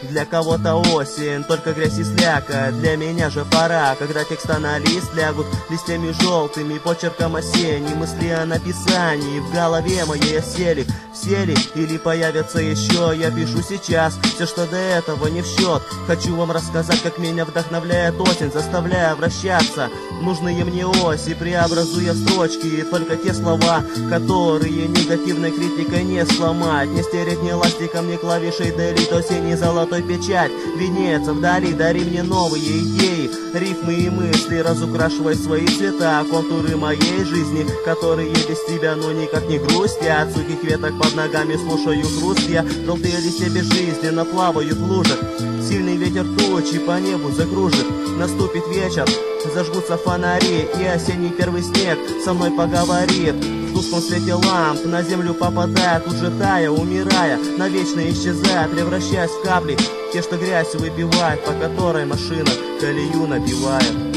Для кого-то осень, только грязь и слякоть. Для меня же пора, когда текста на лист лягут листьями желтыми, почерком осенним. Мысли о написании в голове моей сели или появятся еще. Я пишу сейчас все, что до этого не в счет. Хочу вам рассказать, как меня вдохновляет осень, заставляя вращаться нужные мне оси, преобразуя в строчки только те слова, которые негативной критикой не сломать, не стереть ни ластиком, ни клавишей делить. Осень золотой печать, венец вдали, дари мне новые идеи, рифмы и мысли, разукрашивай свои цвета, контуры моей жизни, которые без тебя ну никак не грустят. Сухих веток под ногами слушаю хруст я, желтые листья безжизненно плавают в лужах. Сильный ветер тучи по небу закружит, наступит вечер, зажгутся фонари, и осенний первый снег со мной поговорит. В тусклом свете ламп на землю попадает, тут же тая, умирая, навечно исчезая, превращаясь в капли, те, что грязь выпивает, по которой машина колею набивает.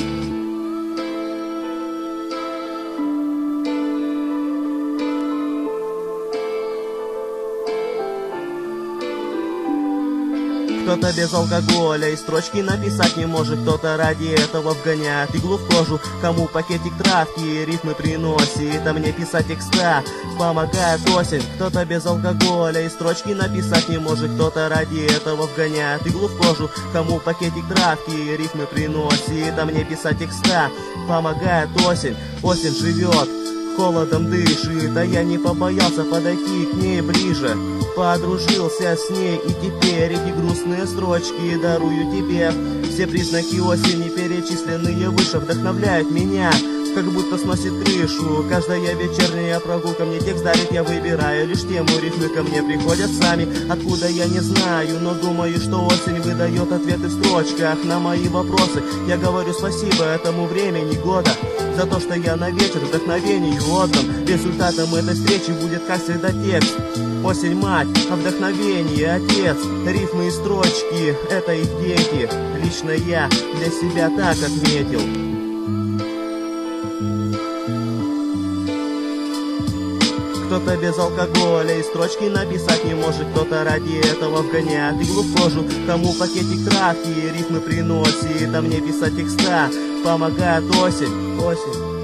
Кто-то без алкоголя и строчки написать не может, кто-то ради этого вгоняет иглу в кожу, кому пакетик травки и рифмы приносит, а мне писать текста помогает осень. Кто-то без алкоголя и строчки написать не может, кто-то ради этого вгоняет иглу в кожу, кому пакетик травки и рифмы приносит, а мне писать текста помогает осень. Осень живет, холодом дышит, а я не побоялся подойти к ней ближе. Подружился с ней, и теперь эти грустные строчки дарую тебе. Все признаки осени, перечисленные выше, вдохновляют меня, как будто сносит крышу. Каждая вечерняя прогулка мне текст дарит, я выбираю лишь тему, рифмы ко мне приходят сами. Откуда я не знаю, но думаю, что осень выдает ответы в строчках на мои вопросы. Я говорю спасибо этому времени года за то, что я на вечер вдохновению отдан. Результатом этой встречи будет, как всегда, текст. Осень мать, а вдохновение отец. Рифмы и строчки — это их дети. Лично я для себя так отметил. Кто-то без алкоголя и строчки написать не может, кто-то ради этого вгоняет иглу в кожу, кому пакетик травки и рифмы приносит, а мне писать текста помогает осень.